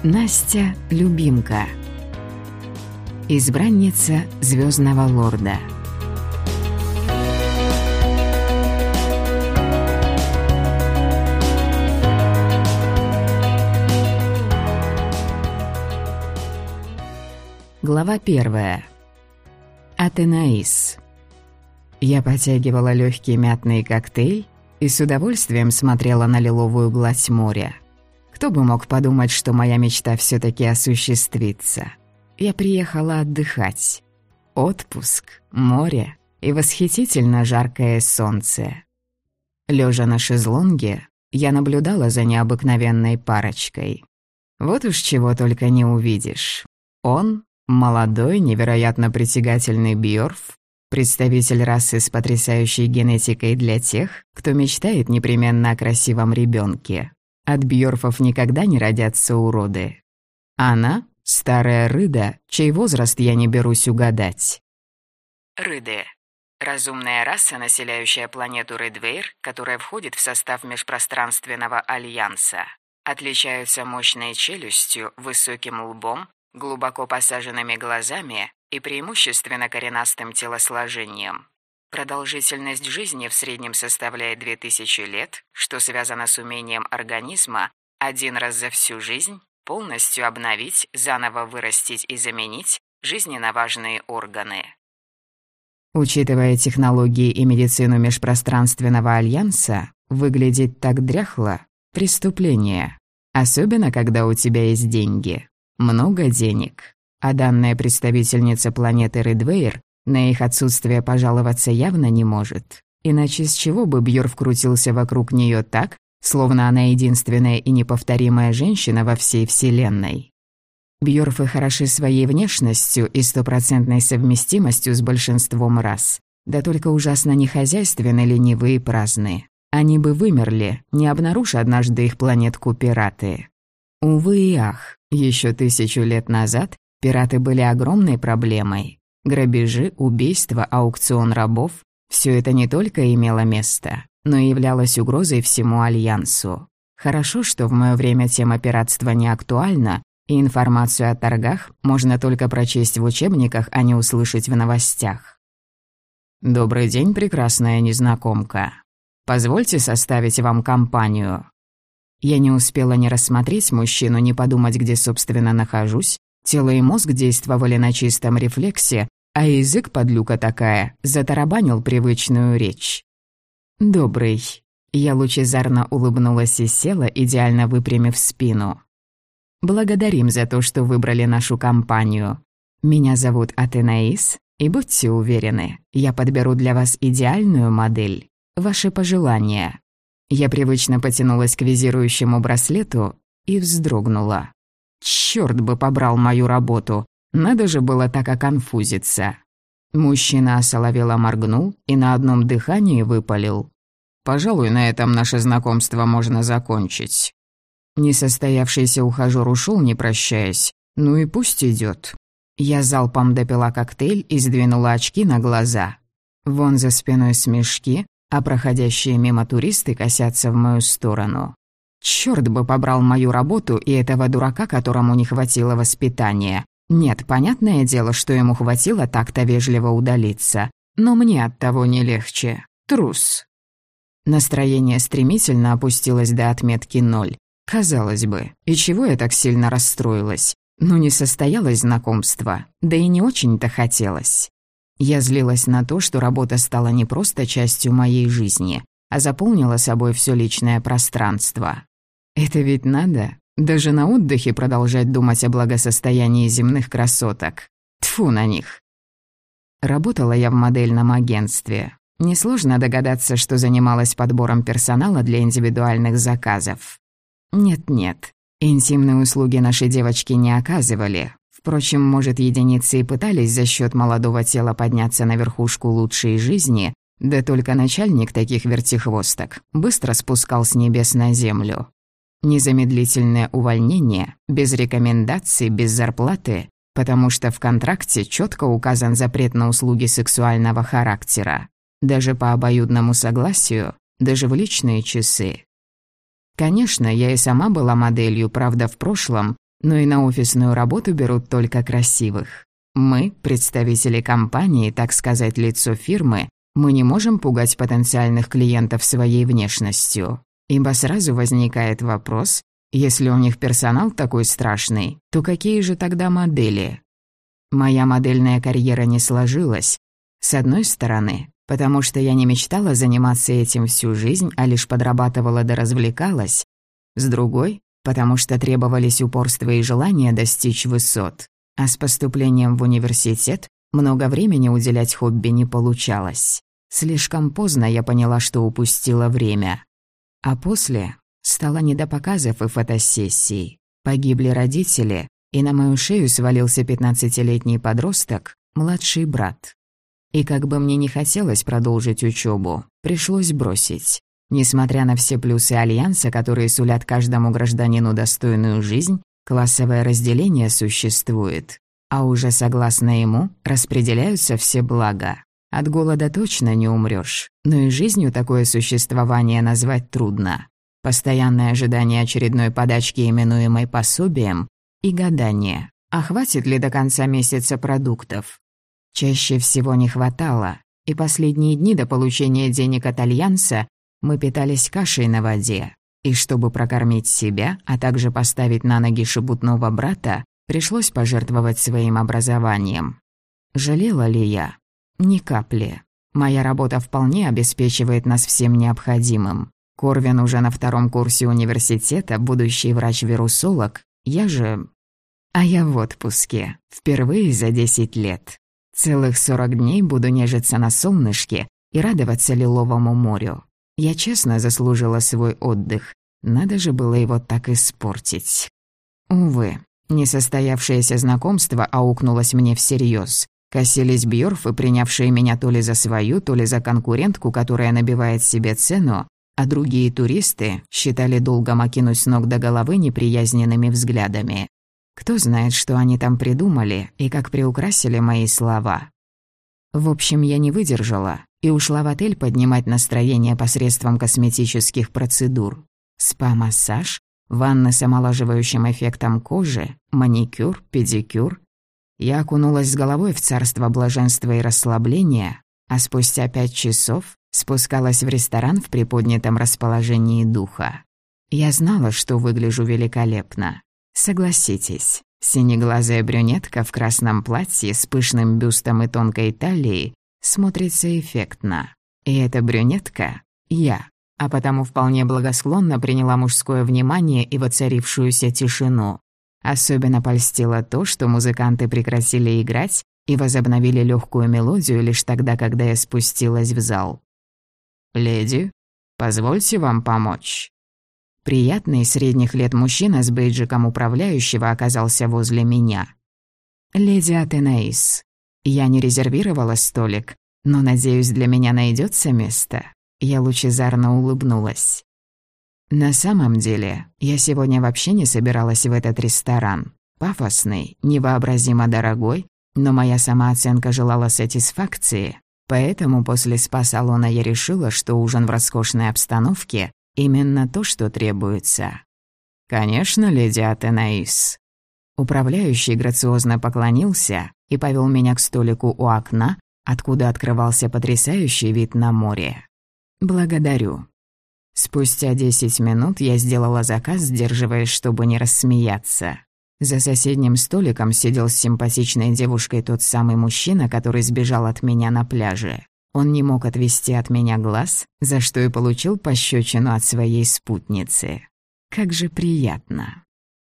Настя – любимка. Избранница звездного лорда. Глава 1. Атенаис. Я потягивала легкий мятный коктейль и с удовольствием смотрела на лиловую гладь моря. Кто бы мог подумать, что моя мечта все-таки осуществится. Я приехала отдыхать. Отпуск, море и восхитительно жаркое солнце. Лежа на шезлонге, я наблюдала за необыкновенной парочкой. Вот уж чего только не увидишь. Он — молодой, невероятно притягательный Бьорф, представитель расы с потрясающей генетикой для тех, кто мечтает непременно о красивом ребенке. От Бьорфов никогда не родятся уроды. Она — старая рыда, чей возраст я не берусь угадать. Рыды — разумная раса, населяющая планету Ридвейр, которая входит в состав Межпространственного Альянса. Отличаются мощной челюстью, высоким лбом, глубоко посаженными глазами и преимущественно коренастым телосложением. Продолжительность жизни в среднем составляет 2000 лет, что связано с умением организма один раз за всю жизнь полностью обновить, заново вырастить и заменить жизненно важные органы. Учитывая технологии и медицину Межпространственного Альянса, выглядеть так дряхло – преступление. Особенно, когда у тебя есть деньги. Много денег. А данная представительница планеты Ридвейр на их отсутствие пожаловаться явно не может. Иначе с чего бы Бьорф крутился вокруг нее так, словно она единственная и неповторимая женщина во всей вселенной? Бьорфы хороши своей внешностью и стопроцентной совместимостью с большинством рас. Да только ужасно нехозяйственны, ленивые и праздные. Они бы вымерли, не обнаружив однажды их планетку пираты. Увы и ах, еще 1000 лет назад пираты были огромной проблемой. Грабежи, убийства, аукцион рабов – все это не только имело место, но и являлось угрозой всему Альянсу. Хорошо, что в мое время тема пиратства не актуальна, и информацию о торгах можно только прочесть в учебниках, а не услышать в новостях. «Добрый день, прекрасная незнакомка. Позвольте составить вам компанию». Я не успела ни рассмотреть мужчину, ни подумать, где, собственно, нахожусь. Тело и мозг действовали на чистом рефлексе, а язык, подлюка такая, затарабанил привычную речь. «Добрый». Я лучезарно улыбнулась и села, идеально выпрямив спину. «Благодарим за то, что выбрали нашу компанию. Меня зовут Атенаис, и будьте уверены, я подберу для вас идеальную модель. Ваши пожелания». Я привычно потянулась к визирующему браслету и вздрогнула. Чёрт бы побрал мою работу, надо же было так оконфузиться. Мужчина осоловело моргнул и на одном дыхании выпалил: «Пожалуй, на этом наше знакомство можно закончить». Несостоявшийся ухажёр ушёл, не прощаясь, ну и пусть идёт. Я залпом допила коктейль и сдвинула очки на глаза. Вон за спиной смешки, а проходящие мимо туристы косятся в мою сторону. Чёрт бы побрал мою работу и этого дурака, которому не хватило воспитания. Нет, понятное дело, что ему хватило так-то вежливо удалиться. Но мне от того не легче. Трус. Настроение стремительно опустилось до отметки 0. Казалось бы, и чего я так сильно расстроилась? Ну, не состоялось знакомство, да и не очень-то хотелось. Я злилась на то, что работа стала не просто частью моей жизни, а заполнила собой всё личное пространство. Это ведь надо, даже на отдыхе продолжать думать о благосостоянии земных красоток. Тьфу на них. Работала я в модельном агентстве. Несложно догадаться, что занималась подбором персонала для индивидуальных заказов. Нет-нет, интимные услуги наши девочки не оказывали. Впрочем, может, единицы и пытались за счёт молодого тела подняться на верхушку лучшей жизни, да только начальник таких вертихвосток быстро спускал с небес на землю. Незамедлительное увольнение, без рекомендаций, без зарплаты, потому что в контракте чётко указан запрет на услуги сексуального характера. Даже по обоюдному согласию, даже в личные часы. Конечно, я и сама была моделью, правда, в прошлом, но и на офисную работу берут только красивых. Мы, представители компании, так сказать, лицо фирмы, мы не можем пугать потенциальных клиентов своей внешностью, ибо сразу возникает вопрос, если у них персонал такой страшный, то какие же тогда модели? Моя модельная карьера не сложилась. С одной стороны, потому что я не мечтала заниматься этим всю жизнь, а лишь подрабатывала да развлекалась. С другой, потому что требовались упорство и желание достичь высот. А с поступлением в университет много времени уделять хобби не получалось. Слишком поздно я поняла, что упустила время. А после стало не до показов и фотосессий. Погибли родители, и на мою шею свалился 15-летний подросток, младший брат. И как бы мне не хотелось продолжить учебу, пришлось бросить. Несмотря на все плюсы Альянса, которые сулят каждому гражданину достойную жизнь, классовое разделение существует. А уже согласно ему распределяются все блага. От голода точно не умрёшь, но и жизнью такое существование назвать трудно. Постоянное ожидание очередной подачки, именуемой пособием, и гадание, а хватит ли до конца месяца продуктов. Чаще всего не хватало, и последние дни до получения денег от Альянса мы питались кашей на воде. И чтобы прокормить себя, а также поставить на ноги шебутного брата, пришлось пожертвовать своим образованием. Жалела ли я? Ни капли. Моя работа вполне обеспечивает нас всем необходимым. Корвин уже на 2-м курсе университета, будущий врач-вирусолог, я же... А я в отпуске. Впервые за 10 лет. Целых 40 дней буду нежиться на солнышке и радоваться лиловому морю. Я честно заслужила свой отдых. Надо же было его так испортить. Увы, несостоявшееся знакомство аукнулось мне всерьез. Косились бьёрфы, принявшие меня то ли за свою, то ли за конкурентку, которая набивает себе цену, а другие туристы считали долгом окинуть с ног до головы неприязненными взглядами. Кто знает, что они там придумали и как приукрасили мои слова. В общем, я не выдержала и ушла в отель поднимать настроение посредством косметических процедур. Спа-массаж, ванна с омолаживающим эффектом кожи, маникюр, педикюр. Я окунулась с головой в царство блаженства и расслабления, а спустя 5 часов спускалась в ресторан в приподнятом расположении духа. Я знала, что выгляжу великолепно. Согласитесь, синеглазая брюнетка в красном платье с пышным бюстом и тонкой талией смотрится эффектно. И эта брюнетка — я, а потому вполне благосклонно приняла мужское внимание и воцарившуюся тишину. Особенно польстило то, что музыканты прекратили играть и возобновили легкую мелодию лишь тогда, когда я спустилась в зал. «Леди, позвольте вам помочь». Приятный средних лет мужчина с бейджиком управляющего оказался возле меня. «Леди Атенаис, я не резервировала столик, но, надеюсь, для меня найдется место». Я лучезарно улыбнулась. На самом деле, я сегодня вообще не собиралась в этот ресторан. Пафосный, невообразимо дорогой, но моя самооценка желала сатисфакции, поэтому после спа-салона я решила, что ужин в роскошной обстановке — именно то, что требуется. «Конечно, леди Атенаис». Управляющий грациозно поклонился и повел меня к столику у окна, откуда открывался потрясающий вид на море. «Благодарю». Спустя 10 минут я сделала заказ, сдерживаясь, чтобы не рассмеяться. За соседним столиком сидел с симпатичной девушкой тот самый мужчина, который сбежал от меня на пляже. Он не мог отвести от меня глаз, за что и получил пощечину от своей спутницы. Как же приятно.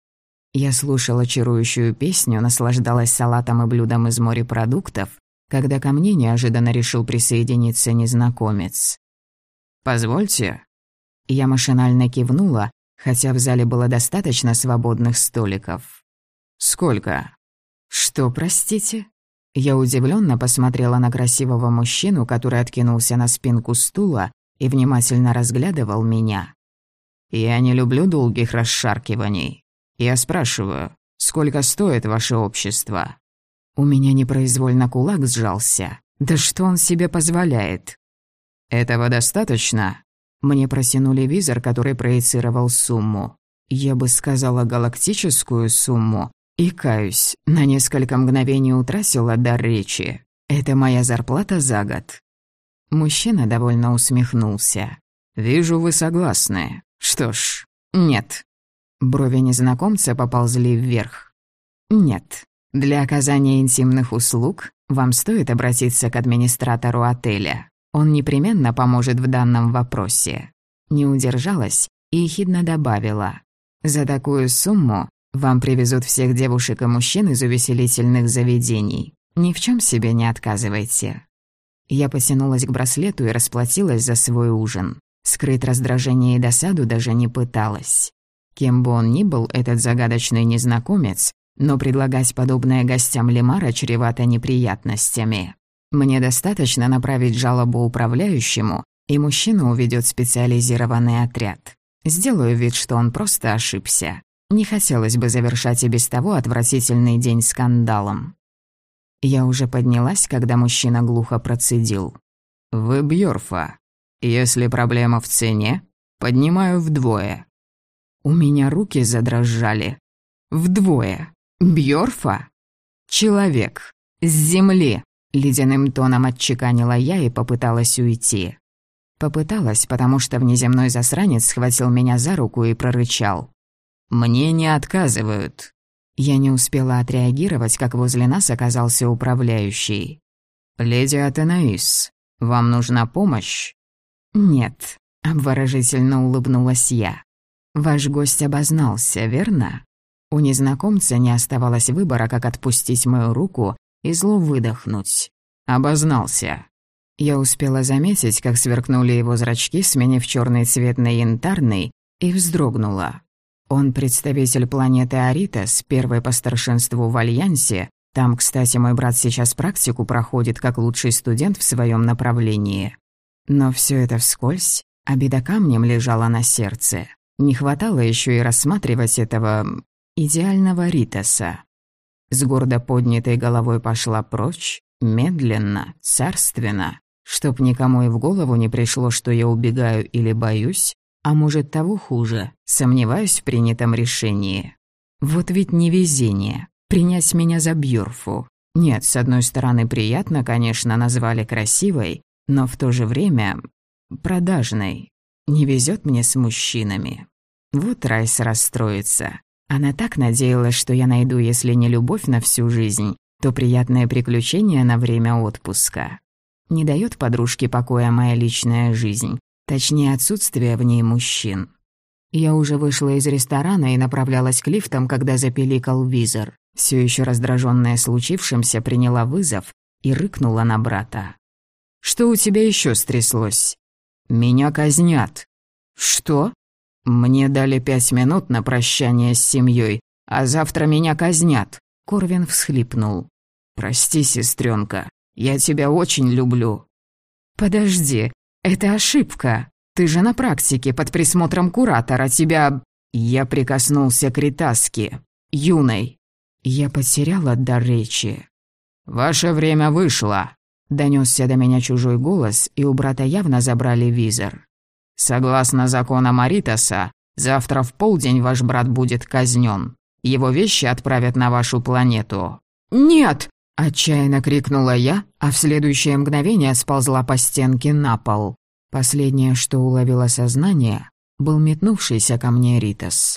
Я слушала чарующую песню, наслаждалась салатом и блюдом из морепродуктов, когда ко мне неожиданно решил присоединиться незнакомец. «Позвольте». Я машинально кивнула, хотя в зале было достаточно свободных столиков. «Сколько?» «Что, простите?» Я удивленно посмотрела на красивого мужчину, который откинулся на спинку стула и внимательно разглядывал меня. «Я не люблю долгих расшаркиваний. Я спрашиваю, сколько стоит ваше общество?» У меня непроизвольно кулак сжался. Да что он себе позволяет? «Этого достаточно?» Мне протянули визор, который проецировал сумму. Я бы сказала галактическую сумму. И, каюсь, на несколько мгновений утратила дар речи. Это моя зарплата за год. Мужчина довольно усмехнулся. «Вижу, вы согласны. Что ж, нет». Брови незнакомца поползли вверх. «Нет. Для оказания интимных услуг вам стоит обратиться к администратору отеля. Он непременно поможет в данном вопросе». Не удержалась и ехидно добавила. «За такую сумму вам привезут всех девушек и мужчин из увеселительных заведений. Ни в чем себе не отказывайте». Я потянулась к браслету и расплатилась за свой ужин. Скрыть раздражение и досаду даже не пыталась. Кем бы он ни был, этот загадочный незнакомец, но предлагать подобное гостям Лемара чревато неприятностями. Мне достаточно направить жалобу управляющему, и мужчина уведет специализированный отряд. Сделаю вид, что он просто ошибся. Не хотелось бы завершать и без того отвратительный день скандалом. Я уже поднялась, когда мужчина глухо процедил. «Вы Бьорфа. Если проблема в цене, поднимаю вдвое». У меня руки задрожали. «Вдвое? Бьорфа? Человек. С земли!» Ледяным тоном отчеканила я и попыталась уйти. Попыталась, потому что внеземной засранец схватил меня за руку и прорычал. «Мне не отказывают». Я не успела отреагировать, как возле нас оказался управляющий. «Леди Атенаис, вам нужна помощь?» «Нет», — обворожительно улыбнулась я. «Ваш гость обознался, верно?» У незнакомца не оставалось выбора, как отпустить мою руку и зло выдохнуть. «Обознался». Я успела заметить, как сверкнули его зрачки, сменив черный цвет на янтарный, и вздрогнула. Он представитель планеты Аритас, первый по старшинству в Альянсе. Там, кстати, мой брат сейчас практику проходит как лучший студент в своем направлении. Но все это вскользь, обида камнем лежала на сердце. Не хватало еще и рассматривать этого идеального Ритаса. С гордо поднятой головой пошла прочь, медленно, царственно, чтоб никому и в голову не пришло, что я убегаю или боюсь, а может того хуже, сомневаюсь в принятом решении. Вот ведь невезение, принять меня за Бьорфу. Нет, с одной стороны приятно, конечно, назвали красивой, но в то же время продажной. Не везет мне с мужчинами. Вот Райс расстроится. Она так надеялась, что я найду, если не любовь на всю жизнь, то приятное приключение на время отпуска. Не дает подружке покоя моя личная жизнь, точнее отсутствие в ней мужчин. Я уже вышла из ресторана и направлялась к лифтам, когда запеликал визор. Все еще раздраженная случившимся, приняла вызов и рыкнула на брата. «Что у тебя еще стряслось?» «Меня казнят». «Что?» «Мне дали 5 минут на прощание с семьей, а завтра меня казнят». Корвин всхлипнул. «Прости, сестренка, я тебя очень люблю». «Подожди, это ошибка. Ты же на практике под присмотром куратора, тебя...» Я прикоснулся к Ритаске, юной. Я потеряла дар речи. «Ваше время вышло», — донесся до меня чужой голос, и у брата явно забрали визор. «Согласно законам Аритаса, завтра в полдень ваш брат будет казнен. Его вещи отправят на вашу планету». «Нет!» — отчаянно крикнула я, а в следующее мгновение сползла по стенке на пол. Последнее, что уловило сознание, был метнувшийся ко мне Ритас.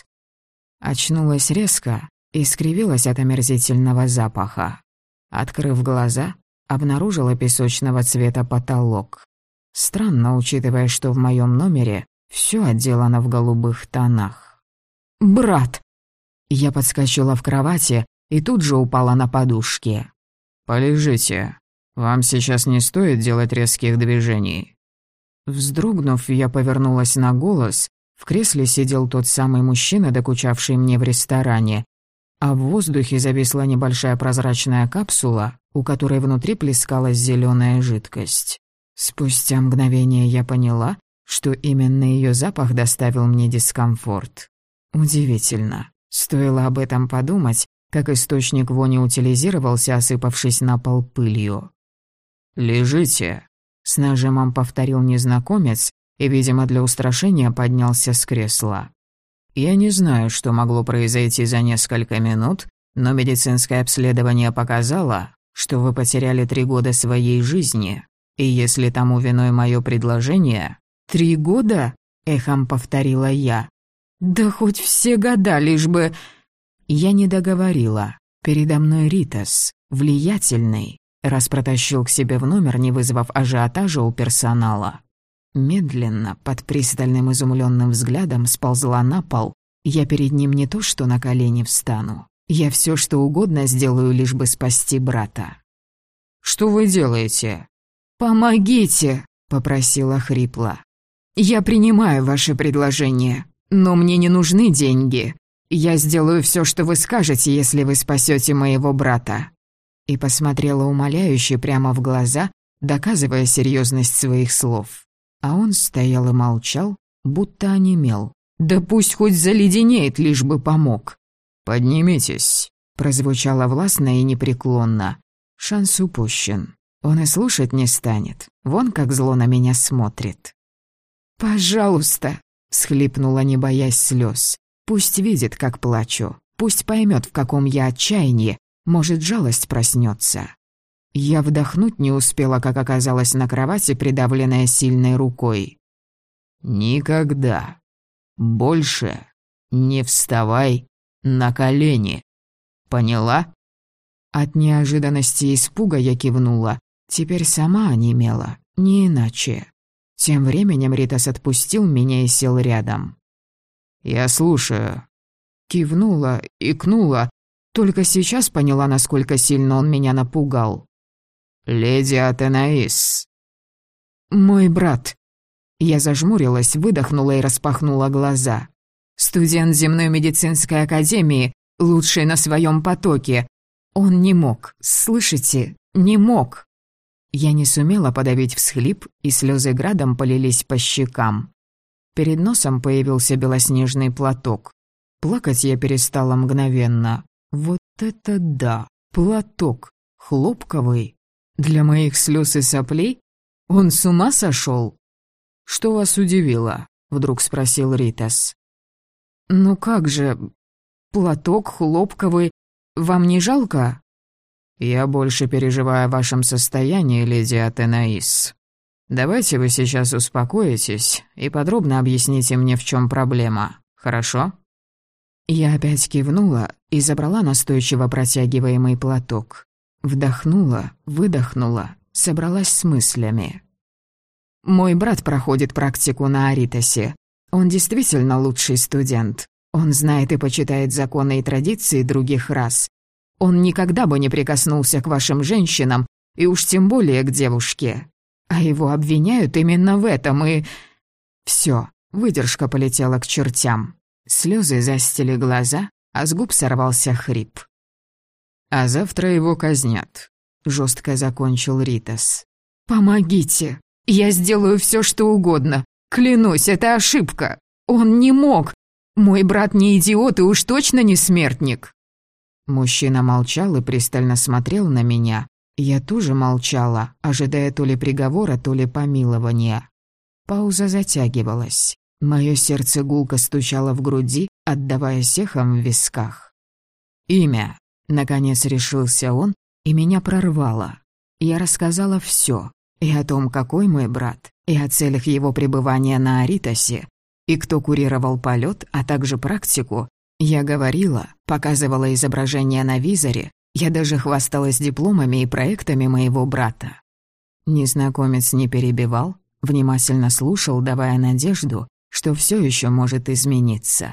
Очнулась резко и скривилась от омерзительного запаха. Открыв глаза, обнаружила песочного цвета потолок. Странно, учитывая, что в моем номере все отделано в голубых тонах. «Брат!» Я подскочила в кровати и тут же упала на подушки. «Полежите. Вам сейчас не стоит делать резких движений». Вздрогнув, я повернулась на голос. В кресле сидел тот самый мужчина, докучавший мне в ресторане, а в воздухе зависла небольшая прозрачная капсула, у которой внутри плескалась зеленая жидкость. Спустя мгновение я поняла, что именно ее запах доставил мне дискомфорт. Удивительно. Стоило об этом подумать, как источник вони утилизировался, осыпавшись на пол пылью. «Лежите», — с нажимом повторил незнакомец и, видимо, для устрашения поднялся с кресла. Я не знаю, что могло произойти за несколько минут, но медицинское обследование показало, что вы потеряли 3 года своей жизни. И если тому виной мое предложение...» «3 года?» — эхом повторила я. «Да хоть все года, лишь бы...» Я не договорила. Передо мной Ритас, влиятельный, раз протащил к себе в номер, не вызвав ажиотажа у персонала. Медленно, под пристальным изумленным взглядом сползла на пол. Я перед ним не то что на колени встану. Я все что угодно сделаю, лишь бы спасти брата. «Что вы делаете?» «Помогите!» — попросила хрипло. «Я принимаю ваше предложение, но мне не нужны деньги. Я сделаю все, что вы скажете, если вы спасете моего брата». И посмотрела умоляюще прямо в глаза, доказывая серьезность своих слов. А он стоял и молчал, будто онемел. «Да пусть хоть заледенеет, лишь бы помог». «Поднимитесь», — прозвучало властно и непреклонно. Шанс упущен. Он и слушать не станет. Вон как зло на меня смотрит. «Пожалуйста», — всхлипнула, не боясь слез. «Пусть видит, как плачу. Пусть поймет, в каком я отчаянии. Может, жалость проснется». Я вдохнуть не успела, как оказалась на кровати, придавленная сильной рукой. «Никогда больше не вставай на колени. Поняла?» От неожиданности и испуга я кивнула. Теперь сама онемела, не иначе. Тем временем Ритас отпустил меня и сел рядом. «Я слушаю». Кивнула, икнула. Только сейчас поняла, насколько сильно он меня напугал. «Леди Атенаис». «Мой брат». Я зажмурилась, выдохнула и распахнула глаза. «Студент земной медицинской академии, лучший на своем потоке. Он не мог, слышите, не мог». Я не сумела подавить всхлип, и слезы градом полились по щекам. Перед носом появился белоснежный платок. Плакать я перестала мгновенно. Вот это да! Платок! Хлопковый! Для моих слез и соплей? Он с ума сошел? «Что вас удивило?» — вдруг спросил Ритас. «Ну как же... Платок хлопковый... Вам не жалко?» «Я больше переживаю о вашем состоянии, леди Атенаис. Давайте вы сейчас успокоитесь и подробно объясните мне, в чем проблема, хорошо?» Я опять кивнула и забрала настойчиво протягиваемый платок. Вдохнула, выдохнула, собралась с мыслями. «Мой брат проходит практику на Аритосе. Он действительно лучший студент. Он знает и почитает законы и традиции других рас. Он никогда бы не прикоснулся к вашим женщинам, и уж тем более к девушке. А его обвиняют именно в этом, и...» Всё, выдержка полетела к чертям. Слёзы застили глаза, а с губ сорвался хрип. «А завтра его казнят», — жестко закончил Ритас. «Помогите! Я сделаю всё, что угодно. Клянусь, это ошибка. Он не мог. Мой брат не идиот и уж точно не смертник». Мужчина молчал и пристально смотрел на меня. Я тоже молчала, ожидая то ли приговора, то ли помилования. Пауза затягивалась. Моё сердце гулко стучало в груди, отдаваясь эхом в висках. «Имя», — наконец решился он, и меня прорвало. Я рассказала всё. И о том, какой мой брат, и о целях его пребывания на Аритосе, и кто курировал полёт, а также практику. Я говорила, показывала изображения на визоре, я даже хвасталась дипломами и проектами моего брата. Незнакомец не перебивал, внимательно слушал, давая надежду, что всё ещё может измениться.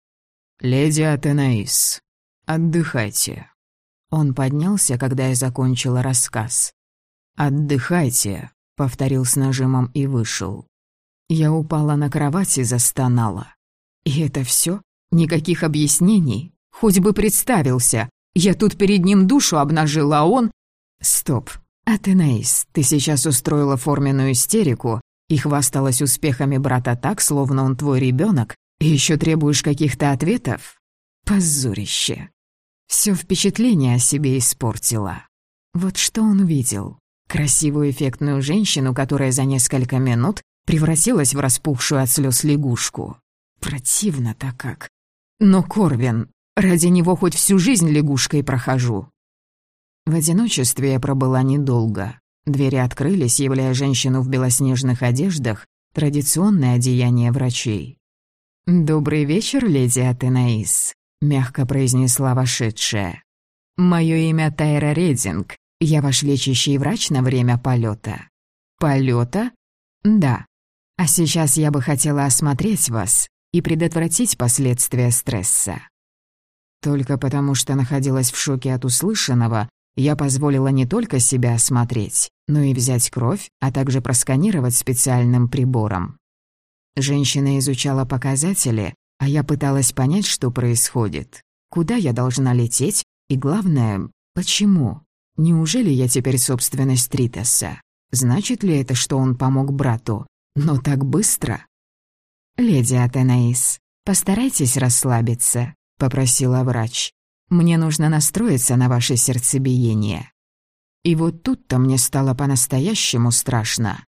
«Леди Атенаис, отдыхайте». Он поднялся, когда я закончила рассказ. «Отдыхайте», — повторил с нажимом и вышел. Я упала на кровать и застонала. И это всё? Никаких объяснений? Хоть бы представился. Я тут перед ним душу обнажила, а он... Стоп. Атенаис, ты сейчас устроила форменную истерику и хвасталась успехами брата так, словно он твой ребёнок, и ещё требуешь каких-то ответов? Позорище. Всё впечатление о себе испортила. Вот что он видел? Красивую эффектную женщину, которая за несколько минут превратилась в распухшую от слёз лягушку. Противно-то как. Но Корвин, ради него хоть всю жизнь лягушкой прохожу». В одиночестве я пробыла недолго. Двери открылись, являя женщину в белоснежных одеждах, традиционное одеяние врачей. «Добрый вечер, леди Атенаис», — мягко произнесла вошедшая. «Моё имя Тайра Рединг. Я ваш лечащий врач на время полёта». «Полёта?» «Да. А сейчас я бы хотела осмотреть вас и предотвратить последствия стресса». Только потому, что находилась в шоке от услышанного, я позволила не только себя осмотреть, но и взять кровь, а также просканировать специальным прибором. Женщина изучала показатели, а я пыталась понять, что происходит. Куда я должна лететь и, главное, почему? Неужели я теперь собственность Тритоса? Значит ли это, что он помог брату? Но так быстро? «Леди Атенаис, постарайтесь расслабиться», — попросила врач. «Мне нужно настроиться на ваше сердцебиение». И вот тут-то мне стало по-настоящему страшно.